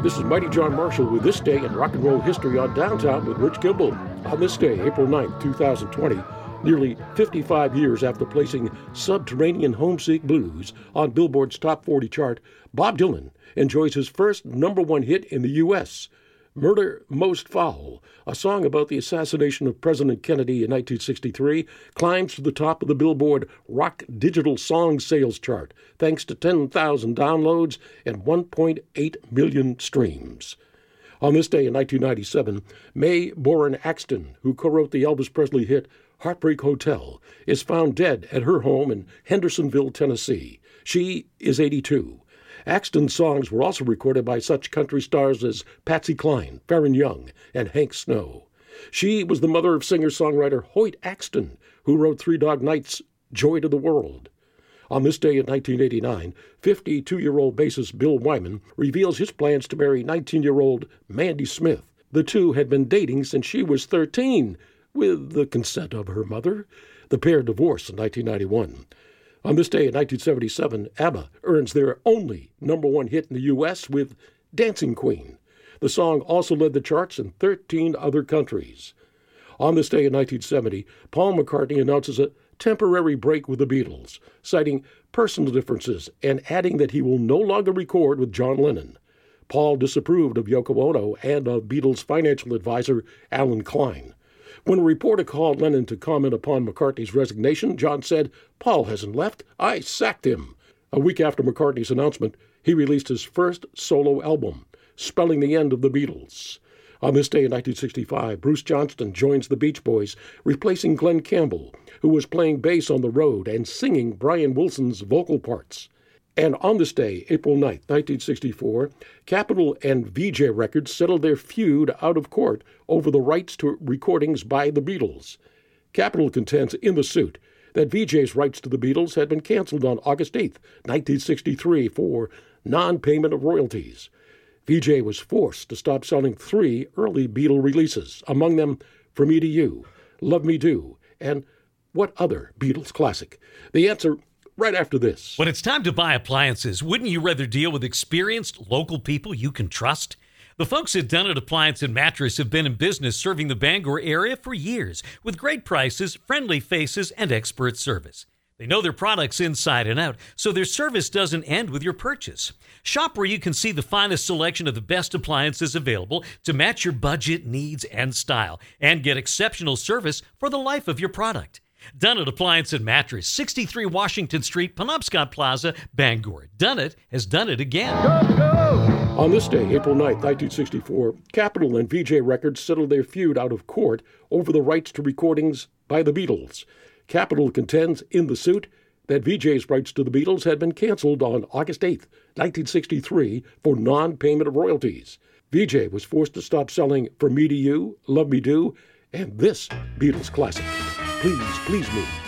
This is Mighty John Marshall with This Day in Rock and Roll History on Downtown with Rich Kimball. On this day, April 9th, 2020, nearly 55 years after placing Subterranean Homesick Blues on Billboard's Top 40 chart, Bob Dylan enjoys his first number one hit in the U.S., Murder Most Foul, a song about the assassination of President Kennedy in 1963, climbs to the top of the Billboard Rock Digital Song Sales chart, thanks to 10,000 downloads and 1.8 million streams. On this day in 1997, Mae Boren Axton, who co-wrote the Elvis Presley hit Heartbreak Hotel, is found dead at her home in Hendersonville, Tennessee. She is 82. Axton's songs were also recorded by such country stars as Patsy Cline, Farron Young, and Hank Snow. She was the mother of singer-songwriter Hoyt Axton, who wrote Three Dog Night's Joy to the World. On this day in 1989, 52-year-old bassist Bill Wyman reveals his plans to marry 19-year-old Mandy Smith. The two had been dating since she was 13, with the consent of her mother. The pair divorced in 1991. On this day in 1977, ABBA earns their only number one hit in the U.S. with Dancing Queen. The song also led the charts in 13 other countries. On this day in 1970, Paul McCartney announces a temporary break with the Beatles, citing personal differences and adding that he will no longer record with John Lennon. Paul disapproved of Yoko Ono and of Beatles' financial advisor, Alan Klein. When a reporter called Lennon to comment upon McCartney's resignation, John said, "Paul hasn't left. I sacked him." A week after McCartney's announcement, he released his first solo album, spelling the end of the Beatles. On this day in 1965, Bruce Johnston joins the Beach Boys, replacing Glenn Campbell, who was playing bass on the road and singing Brian Wilson's vocal parts. And on this day, April 9th, 1964, Capitol and Vee-Jay Records settled their feud out of court over the rights to recordings by the Beatles. Capitol contends in the suit that Vee-Jay's rights to the Beatles had been canceled on August 8th, 1963 for non-payment of royalties. Vee-Jay was forced to stop selling 3 early Beatle releases, among them From Me to You, Love Me Do, and what other Beatles classic? The answer right after this. When it's time to buy appliances, wouldn't you rather deal with experienced local people you can trust? The folks at Dunnett Appliance and Mattress have been in business serving the Bangor area for years with great prices, friendly faces, and expert service. They know their products inside and out, so their service doesn't end with your purchase. Shop where you can see the finest selection of the best appliances available to match your budget, needs, and style, and get exceptional service for the life of your product. Dunnett Appliance and Mattress, 63 Washington Street, Penobscot Plaza, Bangor. Dunnett has done it again. Go, go! On this day, April 9th, 1964, Capitol and Vee-Jay Records settled their feud out of court over the rights to recordings by the Beatles. Capitol contends in the suit that Vee-Jay's rights to the Beatles had been canceled on August 8th, 1963 for non-payment of royalties. Vee-Jay was forced to stop selling From Me to You, Love Me Do, and this Beatles classic, Please Please Me.